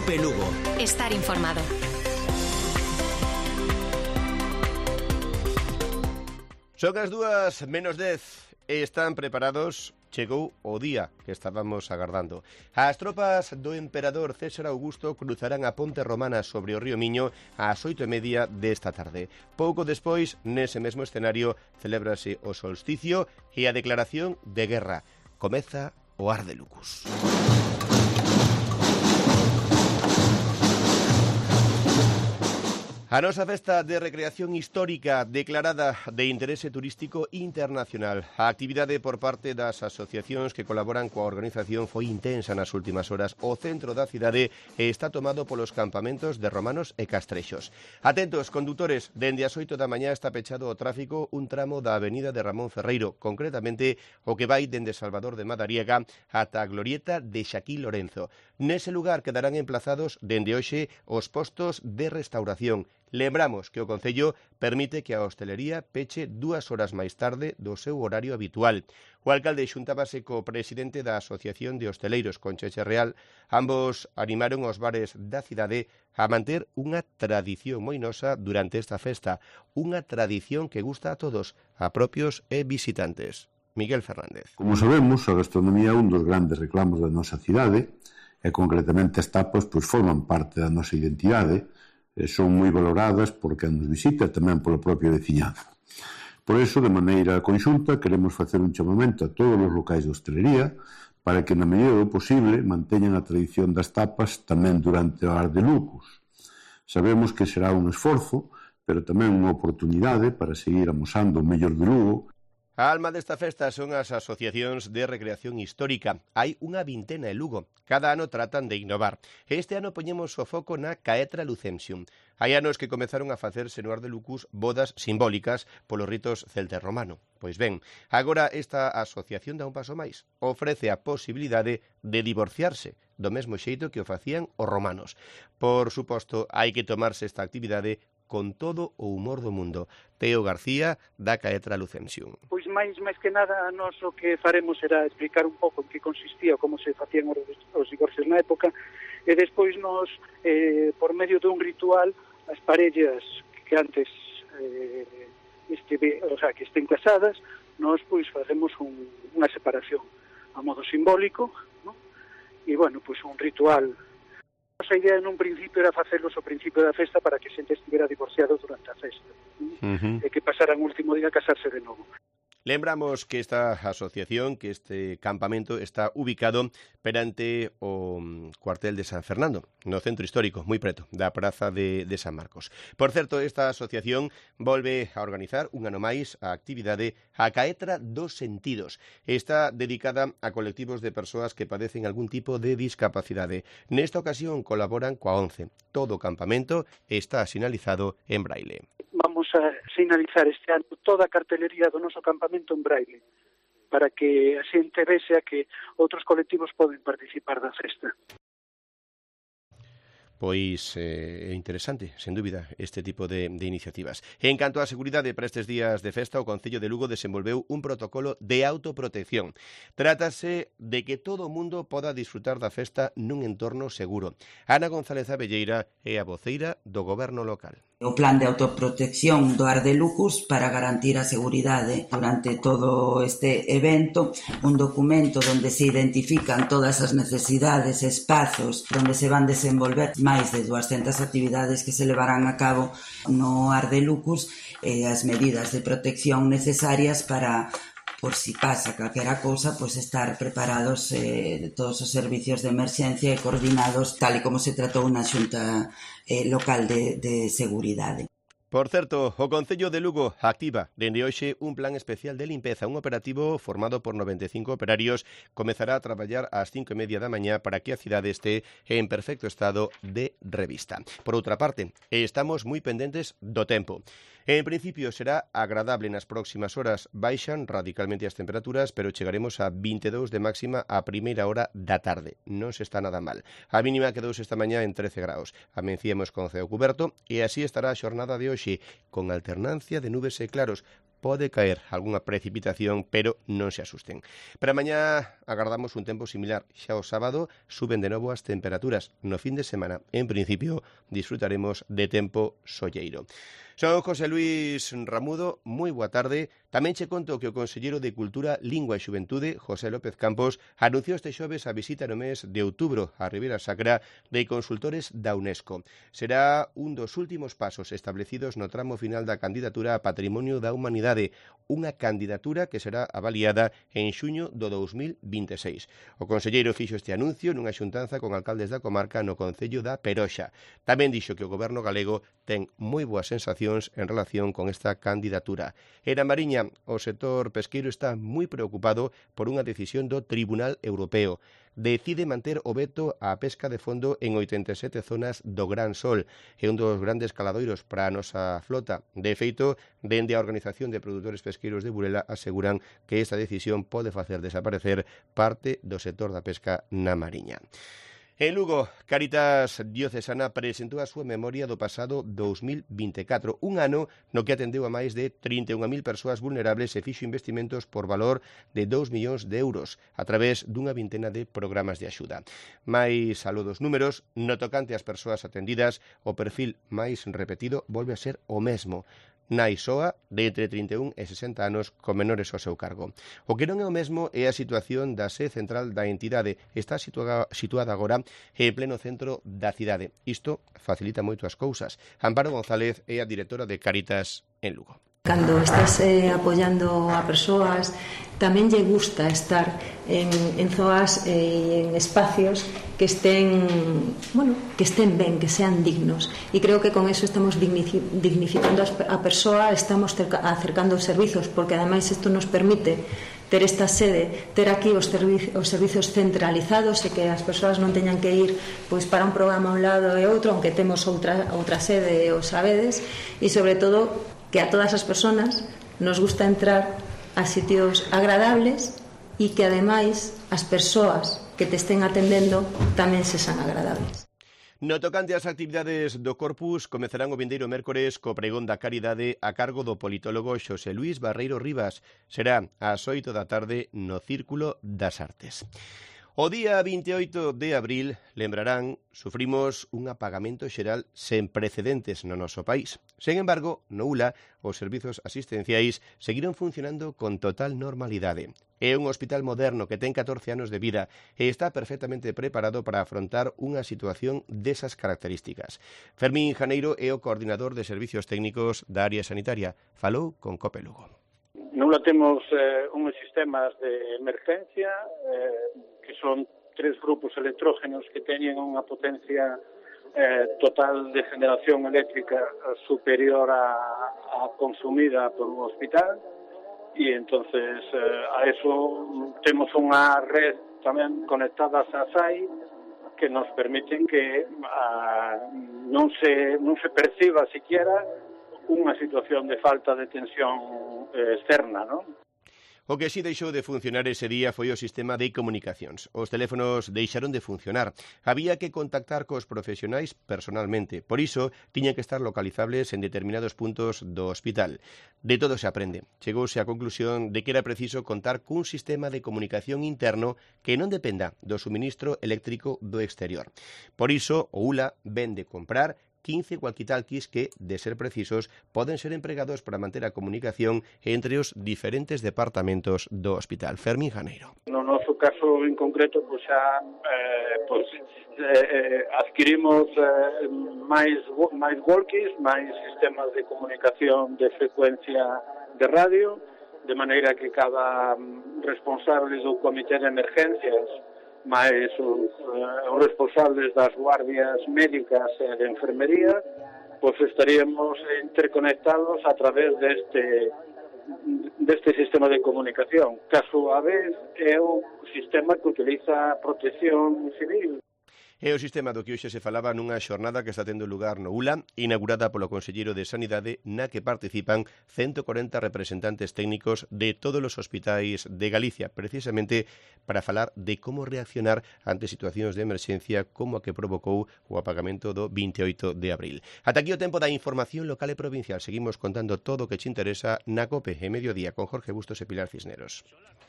Cope Lugo. Estar informado. Son as 2:10. Están preparados? Chegou o día que estábamos agardando. As tropas do emperador César Augusto cruzarán a ponte romana sobre o río Miño ás 8:30 desta tarde. Pouco despois, nese mesmo escenario, celébrase o solsticio e a declaración de guerra. Comeza o Ar de Lucus. A nosa festa de recreación histórica declarada de interese turístico internacional. A actividade por parte das asociacións que colaboran coa organización foi intensa nas últimas horas. O centro da cidade está tomado polos campamentos de romanos e castrexos. Atentos, condutores, dende as 8 da mañá está pechado o tráfico un tramo da avenida de Ramón Ferreiro, concretamente o que vai dende Salvador de Madariaga ata a glorieta de Xaquí Lorenzo. Nese lugar quedarán emplazados dende hoxe os postos de restauración. Lembramos que o Concello permite que a hostelería peche 2 horas máis tarde do seu horario habitual. O alcalde xuntábase co presidente da Asociación de Hosteleiros Concheche Real. Ambos animaron os bares da cidade a manter unha tradición moi nosa durante esta festa, unha tradición que gusta a todos, a propios e visitantes. Miguel Fernández. Como sabemos, a gastronomía é un dos grandes reclamos da nosa cidade e concretamente as tapas forman parte da nosa identidade. Son moi valoradas por quen nos visita e tamén polo propio veciñado. Por iso, de maneira conxunta, queremos facer un chamamento a todos os locais de hostelería para que, na medida do posible, manteñan a tradición das tapas tamén durante o Ar de Lucus. Sabemos que será un esforzo, pero tamén unha oportunidade para seguir amosando o mellor de Lugo. A alma desta festa son as asociacións de recreación histórica. Hai unha vintena en Lugo. Cada ano tratan de innovar. Este ano poñemos o foco na Caetra Lucensium. Hai anos que comezaron a facerse no Ar de Lucus bodas simbólicas polos ritos celta e romano. Pois ben, agora esta asociación dá un paso máis. Ofrece a posibilidade de divorciarse, do mesmo xeito que o facían os romanos. Por suposto, hai que tomarse esta actividade con todo o humor do mundo. Teo García, da Caetra Lucensium. Pois máis que nada, nós o que faremos será explicar un pouco en que consistía, como se facían os divorcios na época, e despois nos, por medio dun ritual, as parellas que antes que estén casadas, nós pois facemos unha separación a modo simbólico, ¿no? E bueno, pois un ritual. A idea nun principio era facelos ao principio da festa para que xente estivera divorciado durante a festa, e que pasaran o último día a casarse de novo. Lembramos que esta asociación, que este campamento está ubicado perante o cuartel de San Fernando, no centro histórico, moi preto da praza de San Marcos. Por certo, esta asociación volve a organizar un ano máis a actividade A Caetra dos Sentidos. Está dedicada a colectivos de persoas que padecen algún tipo de discapacidade. Nesta ocasión colaboran coa ONCE. Todo o campamento está sinalizado en braille. Vamos a sinalizar este ano toda a cartelería do noso campamento en braille, para que a xente vexa que outros colectivos poden participar da festa. Pois é interesante, sen dúbida, este tipo de iniciativas. En canto á seguridade para estes días de festa, o Concello de Lugo desenvolveu un protocolo de autoprotección. Trátase de que todo o mundo poda disfrutar da festa nun entorno seguro. Ana González Abelleira é a voceira do Goberno local. O plan de autoprotección do Ar de Lucus para garantir a seguridade durante todo este evento, un documento onde se identifican todas as necesidades e espazos onde se van desenvolver máis de 200 actividades que se levarán a cabo no Ar de Lucus e as medidas de protección necesarias para, por si pasa calquera cousa, pois estar preparados todos os servicios de emerxencia e coordinados tal e como se tratou na Xunta local de seguridade. Por certo, o Concello de Lugo activa dende hoxe un plan especial de limpeza. Un operativo formado por 95 operarios comezará a traballar ás 5:30 da mañá para que a cidade este en perfecto estado de revista. Por outra parte, estamos moi pendentes do tempo. En principio será agradable nas próximas horas. Baixan radicalmente as temperaturas, pero chegaremos a 22 de máxima a primeira hora da tarde. Non se está nada mal. A mínima quedouse esta mañá en 13 graus. Amencíamos con ceo cuberto e así estará a xornada de hoxe, con alternancia de nubes e claros. pode caer algunha precipitación, pero non se asusten. Para mañá agardamos un tempo similar. Xa o sábado suben de novo as temperaturas. No fin de semana, en principio, disfrutaremos de tempo solleiro. Son José Luis Ramudo, moi boa tarde. Tamén che conto que o conselleiro de Cultura, Lingua e Xuventude, José López Campos, anunciou este xoves a visita no mes de outubro á Ribeira Sacra de consultores da UNESCO. Será un dos últimos pasos establecidos no tramo final da candidatura a Patrimonio da Humanidade, unha candidatura que será avaliada en xuño do 2026. O conselleiro fixo este anuncio nunha xuntanza con alcaldes da comarca no concello da Peroxa. Tamén dixo que o goberno galego ten moi boas sensacións en relación con esta candidatura. En a Mariña, o sector pesqueiro está moi preocupado por unha decisión do Tribunal Europeo. Decide manter o veto á pesca de fondo en 87 zonas do Gran Sol. É un dos grandes caladoiros para a nosa flota. De feito, dende a Organización de Produtores Pesqueiros de Burela aseguran que esta decisión pode facer desaparecer parte do sector da pesca na Mariña. En Lugo, Cáritas Diocesana presentou a súa memoria do pasado 2024, un ano no que atendeu a máis de 31.000 persoas vulnerables e fixo investimentos por valor de 2 millóns de euros a través dunha vintena de programas de axuda. Mais, aló dos números, no tocante ás persoas atendidas, o perfil máis repetido volve a ser o mesmo. Nai soa de entre 31 e 60 anos con menores ao seu cargo. O que non é o mesmo é a situación da sede central da entidade. Está situada agora en pleno centro da cidade. Isto facilita moito as cousas. Amparo González é a directora de Cáritas en Lugo. Cando estás apoiando a persoas, tamén lle gusta estar en zoas e en espacios que estén ben, que sean dignos. E creo que con eso estamos dignificando a persoa, estamos acercando os servizos, porque ademais isto nos permite ter esta sede, ter aquí os servizos centralizados e que as persoas non teñan que ir pois para un programa a un lado e outro, aunque temos outra sede, o sabedes, e sobre todo que a todas as persoas nos gusta entrar a sitios agradables e que ademais as persoas que te estén atendendo tamén se san agradables. No tocante ás actividades do Corpus, comezarán o vindeiro mércores co pregón da caridade a cargo do politólogo Xosé Luis Barreiro Rivas. Será ás 8 da tarde no Círculo das Artes. O día 28 de abril, lembrarán, sufrimos un apagamento xeral sen precedentes no noso país. Sen embargo, no ULA, os servizos asistenciais seguiron funcionando con total normalidade. É un hospital moderno que ten 14 anos de vida e está perfectamente preparado para afrontar unha situación desas características. Fermín Janeiro é o coordinador de servicios técnicos da área sanitaria. Falou con Cope Lugo. Non temos uns sistemas de emergencia que son 3 grupos electrógenos que teñen unha potencia total de generación eléctrica superior a consumida por un hospital, e entonces a eso temos unha red tamén conectada a SAI que nos permiten que non se perciba siquiera unha situación de falta de tensión externa, non? O que si deixou de funcionar ese día foi o sistema de comunicacións. Os teléfonos deixaron de funcionar. Había que contactar cos profesionais personalmente. Por iso, tiñan que estar localizables en determinados puntos do hospital. De todo se aprende. Chegouse á conclusión de que era preciso contar cun sistema de comunicación interno que non dependa do suministro eléctrico do exterior. Por iso, o ULA vende comprar 15 walkie-talkies que, de ser precisos, poden ser empregados para manter a comunicación entre os diferentes departamentos do hospital. Fermín Janeiro. No noso caso en concreto, xa adquirimos máis walkies, máis sistemas de comunicación de frecuencia de radio, de maneira que cada responsable do comité de emergencias máis os responsables das guardias médicas e de enfermería, pois estaríamos interconectados a través deste sistema de comunicación. Caso a vez é o sistema que utiliza a Protección Civil. É o sistema do que hoxe se falaba nunha xornada que está tendo lugar no ULA, inaugurada polo Conselleiro de Sanidade, na que participan 140 representantes técnicos de todos os hospitais de Galicia, precisamente para falar de como reaccionar ante situacións de emerxencia como a que provocou o apagamento do 28 de abril. Ata aquí o tempo da información local e provincial. Seguimos contando todo o que te interesa na COPE e Mediodía con Jorge Bustos e Pilar Cisneros.